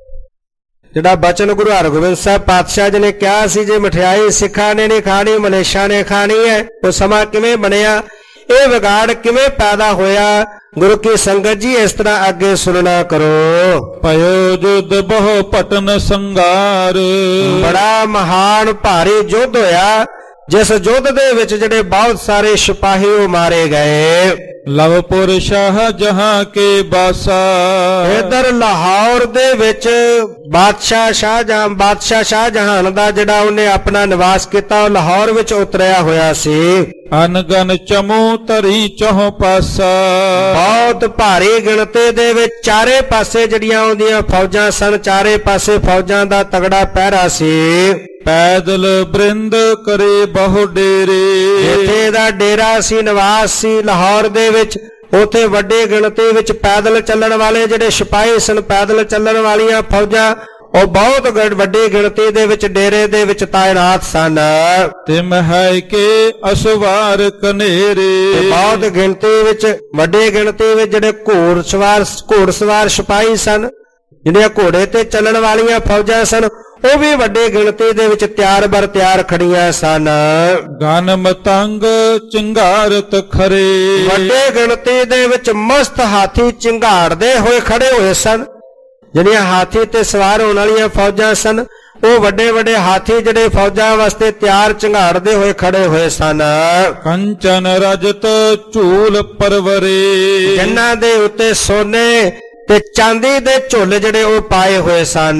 ਜਿਹੜਾ ਬਚਨ ਗੁਰੂ ਹਰਗੋਬਿੰਦ ਸਾਹਿਬ ਪਾਤਸ਼ਾਹ ਜੀ ਨੇ ਕਿਹਾ ਸੀ, ਜੇ ਮਠਿਆਈ ਸਿੱਖਾਂ ਨੇ ਨਹੀਂ ਖਾਣੀ, ਮਲੇਸ਼ਾਂ ਨੇ ਖਾਣੀ ਹੈ, ਉਹ ਸਮਾਂ ਕਿਵੇਂ ਬਣਿਆ? ਇਹ ਵਿਗਾੜ ਕਿਵੇਂ ਪੈਦਾ ਹੋਇਆ? ਗੁਰੂ ਕੀ ਸੰਗਤ ਜੀ ਇਸ ਤਰ੍ਹਾਂ ਅੱਗੇ ਸੁਣਨਾ ਕਰੋ। ਭਇਓ ਜੁਦ ਬਹੁ ਪਟਨ ਸੰਗਾਰ। ਬੜਾ ਮਹਾਨ ਭਾਰੀ ਯੁੱਧ ਹੋਇਆ, ਜਿਸ ਯੁੱਧ ਦੇ ਵਿੱਚ ਜਿਹੜੇ ਬਹੁਤ ਸਾਰੇ ਸਿਪਾਹੀ ਉਹ ਮਾਰੇ ਗਏ। ਲਵਪੁਰ ਸ਼ਾਹ ਜਹਾਂ ਕੇ ਬਾਸਾ। ਇਧਰ ਲਾਹੌਰ ਦੇ ਵਿੱਚ ਬਾਦਸ਼ਾਹ ਸ਼ਾਹਜਹਾਨ ਦਾ ਜਿਹੜਾ ਉਹਨੇ ਆਪਣਾ ਨਿਵਾਸ ਕੀਤਾ, ਉਹ ਲਾਹੌਰ ਵਿੱਚ ਉਤਰਿਆ ਹੋਇਆ ਸੀ। ਅਨਗਨ ਚਮੂ ਧਰੀ ਚਹੁ ਪਾਸਾ। ਬਹੁਤ ਭਾਰੀ ਗਿਣਤੀ ਦੇ ਵਿੱਚ ਚਾਰੇ ਪਾਸੇ ਜਿਹੜੀਆਂ ਉਹਦੀਆਂ ਫੌਜਾਂ ਸਨ, ਚਾਰੇ ਪਾਸੇ ਫੌਜਾਂ ਦਾ ਤਗੜਾ ਪਹਿਰਾ ਸੀ। ਪੈਦਲ ਬ੍ਰਿੰਦ ਕਰੇ ਬਹੁ ਡੇਰੇ। ਇੱਥੇ ਦਾ ਡੇਰਾ ਸੀ, ਨਿਵਾਸ ਸੀ ਲਾਹੌਰ ਦੇ ਵਿੱਚ। ਉੱਥੇ ਵੱਡੀ ਗਿਣਤੀ ਵਿੱਚ ਪੈਦਲ ਚੱਲਣ ਵਾਲੇ ਜਿਹੜੇ ਸਿਪਾਹੀ ਸਨ, ਪੈਦਲ ਚੱਲਣ ਵਾਲੀਆਂ ਫੌਜਾਂ, ਉਹ ਬਹੁਤ ਵੱਡੀ ਗਿਣਤੀ ਦੇ ਵਿੱਚ ਡੇਰੇ ਦੇ ਵਿੱਚ ਤਾਇਨਾਤ ਸਨ। ਤਿਮ ਹੈ ਕਿ ਅਸਵਾਰ ਕਨੇਰੇ। ਬਹੁਤ ਗਿਣਤੀ ਵਿੱਚ, ਵੱਡੀ ਗਿਣਤੀ ਵਿੱਚ ਜਿਹੜੇ ਘੋੜਸਵਾਰ ਸਿਪਾਹੀ ਸਨ, ਜਿਹੜੀਆਂ ਘੋੜੇ ਤੇ ਚੱਲਣ ਵਾਲੀਆਂ ਫੌਜਾਂ ਸਨ, ਉਹ ਵੀ ਵੱਡੀ ਗਿਣਤੀ ਦੇ ਵਿੱਚ ਤਿਆਰ ਬਰ ਤਿਆਰ ਖੜੀਆਂ ਸਨ। ਗਨ ਮਤੰਗ ਚਿੰਗਾਰਤ ਖਰੇ। ਵੱਡੀ ਗਿਣਤੀ ਦੇ ਵਿੱਚ ਮਸਤ ਹਾਥੀ ਚਿੰਗਾੜਦੇ ਹੋਏ ਖੜੇ ਹੋਏ ਸਨ। ਜਿਹੜੀਆਂ ਹਾਥੀ ਤੇ ਸਵਾਰ ਹੋਣ ਵਾਲੀਆਂ ਫੌਜਾਂ ਸਨ, ਉਹ ਵੱਡੇ ਵੱਡੇ ਹਾਥੀ ਜਿਹੜੇ ਫੌਜਾਂ ਵਾਸਤੇ ਤਿਆਰ ਚਿੰਗਾੜਦੇ ਹੋਏ ਖੜੇ ਹੋਏ ਸਨ। ਕੰਚਨ ਰਜਤ ਝੂਲ ਪਰਵਰੇ। ਜਿਨ੍ਹਾਂ ਦੇ ਉੱਤੇ ਸੋਨੇ ਤੇ ਚਾਂਦੀ ਦੇ ਝੁੱਲ ਜਿਹੜੇ ਉਹ ਪਾਏ ਹੋਏ ਸਨ।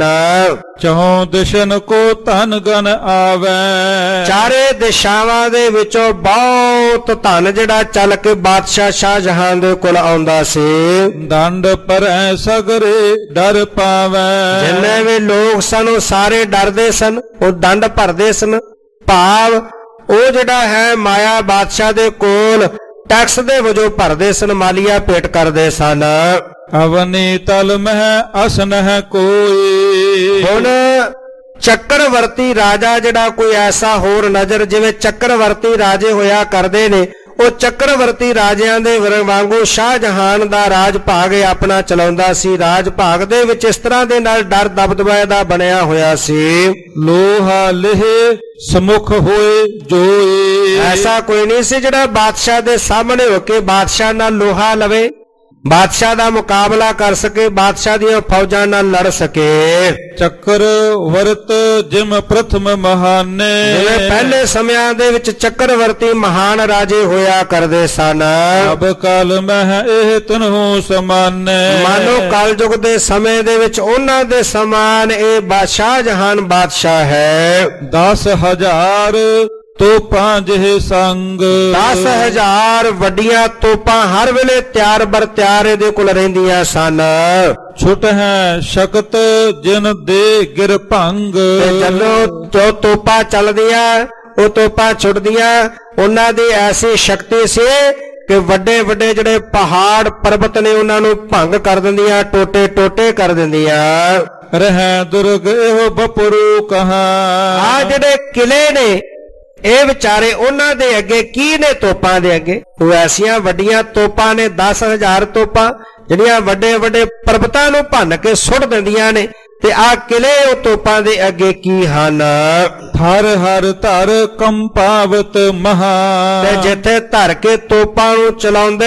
ਚਹੁ ਦਿਸ਼ਨ ਕੋ ਧਨ ਗਨ ਆਵੈ। ਚਾਰੇ ਦਿਸ਼ਾਵਾਂ ਦੇ ਵਿੱਚੋਂ ਬਹੁਤ ਧਨ ਜਿਹੜਾ ਚੱਲ ਕੇ ਬਾਦਸ਼ਾਹ ਸ਼ਾਹਜਹਾਨ ਦੇ ਕੋਲ ਆਉਂਦਾ ਸੀ। ਦੰਡ ਪਰੈ ਸਗਰੇ ਡਰ ਪਾਵੈ। ਜਿੰਨੇ ਵੀ ਲੋਕ ਸਨ ਉਹ ਸਾਰੇ ਡਰਦੇ ਸਨ, ਉਹ ਦੰਡ ਭਰਦੇ ਸਨ। ਭਾਵ ਉਹ ਜਿਹੜਾ ਹੈ ਮਾਇਆ ਬਾਦਸ਼ਾਹ ਦੇ ਕੋਲ ਟੈਕਸ ਦੇ ਵਜੋਂ ਭਰਦੇ ਸਨ, ਮਾਲੀਆ ਭੇਟ ਕਰਦੇ ਸਨ। ਅਵਨੀ ਤਲ ਮਹਿ ਅਸਨ ਹੈ ਕੋਈ। ਹੁਣ ਚੱਕਰਵਰਤੀ ਰਾਜਾ ਜਿਹੜਾ ਕੋਈ ਐਸਾ ਹੋਰ ਨਜ਼ਰ, ਜਿਵੇਂ ਚੱਕਰਵਰਤੀ ਰਾਜੇ ਹੋਇਆ ਕਰਦੇ ਨੇ, ਉਹ ਚੱਕਰਵਰਤੀ ਰਾਜਿਆਂ ਦੇ ਵਾਂਗੂ ਸ਼ਾਹਜਹਾਨ ਦਾ ਰਾਜ ਭਾਗ ਆਪਣਾ ਚਲਾਉਂਦਾ ਸੀ। ਰਾਜ ਭਾਗ ਦੇ ਵਿੱਚ ਇਸ ਤਰ੍ਹਾਂ ਦੇ ਨਾਲ ਡਰ ਦਬਦਬਾ ਦਾ ਬਣਿਆ ਹੋਇਆ ਸੀ। ਲੋਹਾ ਲਹੇ ਸਮੁਖ ਹੋਏ ਜੋਏ। ਐਸਾ ਕੋਈ ਨਹੀਂ ਸੀ ਜਿਹੜਾ ਬਾਦਸ਼ਾਹ ਦੇ ਸਾਹਮਣੇ ਹੋ ਕੇ ਬਾਦਸ਼ਾਹ ਨਾਲ ਲੋਹਾ ਲਵੇ, ਬਾਦਸ਼ਾਹ ਦਾ ਮੁਕਾਬਲਾ ਕਰ ਸਕੇ, ਬਾਦਸ਼ਾਹ ਦੀਆਂ ਫੌਜਾਂ ਨਾਲ ਲੜ ਸਕੇ। ਚੱਕਰ ਵਰਤ ਜਿਮ ਪ੍ਰਥਮ ਮਹਾਨੇ। ਜਿਵੇਂ ਪਹਿਲੇ ਸਮਿਆਂ ਦੇ ਵਿੱਚ ਚੱਕਰਵਰਤੀ ਮਹਾਨ ਰਾਜੇ ਹੋਇਆ ਕਰਦੇ ਸਨ। ਅਬ ਕਾਲ ਮਹਿ ਇਹ ਤਨਹੁ ਸਮਾਨੇ। ਮਾਨੋ ਕਲਯੁਗ ਦੇ ਸਮੇਂ ਦੇ ਵਿੱਚ ਉਹਨਾਂ ਦੇ ਸਮਾਨ ਇਹ ਸ਼ਾਹਜਹਾਨ ਬਾਦਸ਼ਾਹ ਹੈ। 10,000 ਤੋਪਾਂ ਜਿਹੇ ਸੰਗ। 10,000 ਵੱਡੀਆਂ ਤੋਪਾਂ ਹਰ ਵੇਲੇ ਤਿਆਰ ਬਰ ਤਿਆਰ ਇਹਦੇ ਕੋਲ ਰਹਿੰਦੀਆਂ ਸਨ। ਛੁਟ ਹੈ ਸ਼ਕਤ ਜਿਨ ਦੇ ਗਿਰ ਭੰਗ। ਜਦੋਂ ਜੋ ਤੋਪਾਂ ਚੱਲਦੀਆਂ ਉਹ ਤੋਪਾਂ ਛੁੱਟਦੀਆਂ, ਉਹਨਾਂ ਦੀ ਐਸੀ ਸ਼ਕਤੀ ਸੀ ਕਿ ਵੱਡੇ ਵੱਡੇ ਜਿਹੜੇ ਪਹਾੜ ਪਰਬਤ ਨੇ ਉਹਨਾਂ ਨੂੰ ਭੰਗ ਕਰ ਦਿੰਦੀਆਂ, ਟੋਟੇ ਟੋਟੇ ਕਰ ਦਿੰਦੀਆਂ। ਰਹਿ ਦੁਰਗ ਇਹੋ ਬਪਰੂ ਕਹਾ। ਆ ਜਿਹੜੇ ਕਿਲੇ ਨੇ ਇਹ ਵਿਚਾਰੇ ਉਹਨਾਂ ਦੇ ਅੱਗੇ ਕੀ ਨੇ? ਤੋਪਾਂ ਦੇ ਅੱਗੇ। ਉਹ ਐਸੀਆਂ ਵੱਡੀਆਂ ਤੋਪਾਂ ਨੇ, 10,000 ਤੋਪਾਂ ਜਿਹੜੀਆਂ ਵੱਡੇ ਵੱਡੇ ਪਰਬਤਾਂ ਨੂੰ ਭੰਨ ਕੇ ਸੁੱਟ ਦਿੰਦੀਆਂ ਨੇ, ਤੇ ਆ ਕਿਲੇ ਉਹ ਤੋਪਾਂ ਦੇ ਅੱਗੇ ਕੀ ਹਨ? ਹਰ ਹਰ ਧਰ ਕੰਪਾਵਤ ਮਹਾ। ਤੇ ਜਿੱਥੇ ਧਰ ਕੇ ਤੋਪਾਂ ਨੂੰ ਚਲਾਉਂਦੇ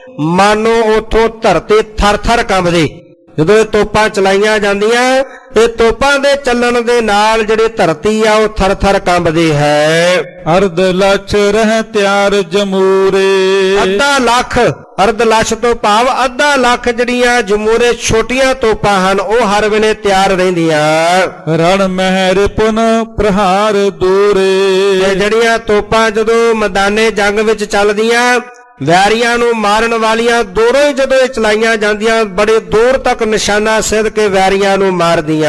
ਮਾਨੋ ਉਥੋਂ ਧਰਤੀ ਥਰ ਥਰ ਕੰਬਦੀ। ਜਦੋਂ ਇਹ ਤੋਪਾਂ ਚਲਾਈਆਂ ਜਾਂਦੀਆਂ, ਇਹ ਤੋਪਾਂ ਦੇ ਚੱਲਣ ਦੇ ਨਾਲ ਜਿਹੜੀ ਧਰਤੀ ਆ ਉਹ ਥਰ ਥਰ ਕੰਬਦੀ ਹੈ। ਅਰਧ ਲੱਛ ਰਹਿ ਤਿਆਰ ਜਮੂਰੇ। ਅੱਧਾ ਲੱਖ, ਅਰਧ ਲੱਛ ਤੋਂ ਭਾਵ ਅੱਧਾ ਲੱਖ ਜਿਹੜੀਆਂ ਜਮੂਰੇ ਛੋਟੀਆਂ ਤੋਪਾਂ ਹਨ ਉਹ ਹਰ ਵੇਲੇ ਤਿਆਰ ਰਹਿੰਦੀਆਂ। ਰਣ ਮਹਿਰ ਪੁਨ ਪ੍ਰਹਾਰ ਦੂਰੇ। ਤੇ ਜਿਹੜੀਆਂ ਤੋਪਾਂ ਜਦੋਂ ਮੈਦਾਨੇ ਜੰਗ ਵਿੱਚ ਚੱਲਦੀਆਂ, ਵੈਰੀਆਂ ਨੂੰ ਮਾਰਨ ਵਾਲੀਆਂ ਦੂਰੋਂ ਹੀ ਜਦੋਂ ਇਹ ਚਲਾਈਆਂ ਜਾਂਦੀਆਂ, ਬੜੇ ਦੂਰ ਤੱਕ ਨਿਸ਼ਾਨਾ ਸਿੱਧ ਕੇ ਵੈਰੀਆਂ ਨੂੰ ਮਾਰਦੀਆਂ।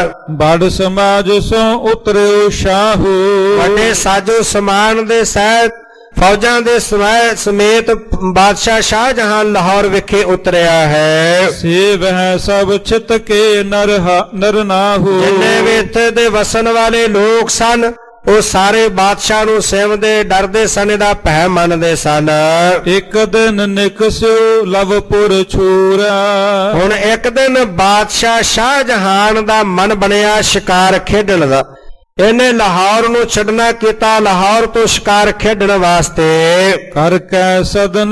ਬੜ ਸਮਾਜ ਸੋ ਉਤਰਿਓ ਸ਼ਾਹੂ। ਵੱਡੇ ਸਾਜੋ ਸਮਾਨ ਦੇ ਸਹਿਤ ਫੌਜਾਂ ਦੇ ਸਮੇਤ ਬਾਦਸ਼ਾਹ ਸ਼ਾਹਜਹਾਨ ਲਾਹੌਰ ਵਿਖੇ ਉਤਰਿਆ ਹੈ। ਸੇਵ ਹੈ ਸਭ ਚਿਤ ਕੇ ਨਰ ਨਾਹੂ। ਜਿੰਨੇ ਵੀ ਇੱਥੇ ਦੇ ਵਸਣ ਵਾਲੇ ਲੋਕ ਸਨ ਉਹ ਸਾਰੇ ਬਾਦਸ਼ਾਹ ਨੂੰ ਸੇਵਦੇ, ਡਰਦੇ ਸਨ, ਇਹਦਾ ਭੈ ਮੰਨਦੇ ਸਨ। ਇੱਕ ਦਿਨ ਨਿਕਸਿਓ ਲਵਪੁਰ ਛੂਰਾ। ਹੁਣ ਇੱਕ ਦਿਨ ਬਾਦਸ਼ਾਹ ਸ਼ਾਹਜਹਾਨ ਦਾ ਮਨ ਬਣਿਆ ਸ਼ਿਕਾਰ ਖੇਡਣ ਦਾ। ਇਹਨੇ ਲਾਹੌਰ ਨੂੰ ਛੱਡਣਾ ਕੀਤਾ, ਲਾਹੌਰ ਤੋਂ ਸ਼ਿਕਾਰ ਖੇਡਣ ਵਾਸਤੇ। ਕਰ ਕੈ ਸਦਨ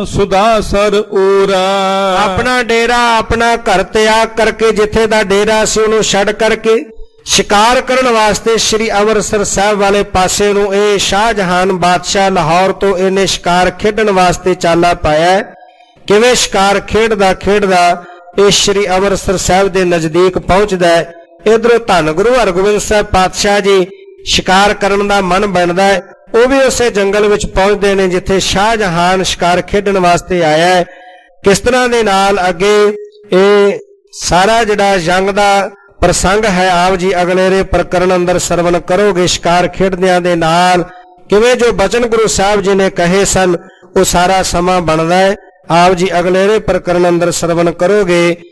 ਸੁਦਾਸਰ ਊਰਾ। ਆਪਣਾ ਡੇਰਾ, ਆਪਣਾ ਘਰ ਤਿਆਗ ਕਰਕੇ, ਜਿੱਥੇ ਦਾ ਡੇਰਾ ਸੀ ਉਹਨੂੰ ਛੱਡ ਕਰਕੇ ਸ਼ਿਕਾਰ ਕਰਨ ਵਾਸਤੇ ਸ੍ਰੀ ਅੰਮ੍ਰਿਤਸਰ ਸਾਹਿਬ ਵਾਲੇ ਪਾਸੇ ਨੂੰ ਇਹ ਸ਼ਾਹਜਹਾਨ ਬਾਦਸ਼ਾਹ ਲਾਹੌਰ ਤੋਂ ਇਹਨੇ ਸ਼ਿਕਾਰ ਖੇਡਣ ਵਾਸਤੇ ਚਾਲਾ ਪਾਇਆ। ਕਿਵੇਂ ਸ਼ਿਕਾਰ ਖੇਡਦਾ ਖੇਡਦਾ ਇਹ ਸ੍ਰੀ ਅੰਮ੍ਰਿਤਸਰ ਸਾਹਿਬ ਦੇ ਨਜ਼ਦੀਕ ਪਹੁੰਚਦਾ ਹੈ। ਇਧਰੋਂ ਧੰਨ ਗੁਰੂ ਹਰਗੋਬਿੰਦ ਸਾਹਿਬ ਪਾਤਸ਼ਾਹ ਜੀ ਸ਼ਿਕਾਰ ਕਰਨ ਦਾ ਮਨ ਬਣਦਾ ਹੈ। ਉਹ ਵੀ ਉਸੇ ਜੰਗਲ ਵਿੱਚ ਪਹੁੰਚਦੇ ਨੇ ਜਿੱਥੇ ਸ਼ਾਹਜਹਾਨ ਸ਼ਿਕਾਰ ਖੇਡਣ ਵਾਸਤੇ ਆਇਆ ਹੈ। ਕਿਸ ਤਰ੍ਹਾਂ ਦੇ ਨਾਲ ਅੱਗੇ ਇਹ ਸਾਰਾ ਜਿਹੜਾ ਜੰਗ ਦਾ ਪ੍ਰਸੰਗ ਹੈ ਆਪ ਜੀ ਅਗਲੇਰੇ ਪ੍ਰਕਰਨ ਅੰਦਰ ਸਰਵਣ ਕਰੋਗੇ। ਸ਼ਿਕਾਰ ਖੇਡਦਿਆਂ ਦੇ ਨਾਲ ਕਿਵੇਂ ਜੋ ਬਚਨ ਗੁਰੂ ਸਾਹਿਬ ਜੀ ਨੇ ਕਹੇ ਸਨ ਉਹ ਸਾਰਾ ਸਮਾਂ ਬਣਦਾ ਹੈ। ਆਪ ਜੀ ਅਗਲੇਰੇ ਪ੍ਰਕਰਨ ਅੰਦਰ ਸਰਵਣ ਕਰੋਗੇ।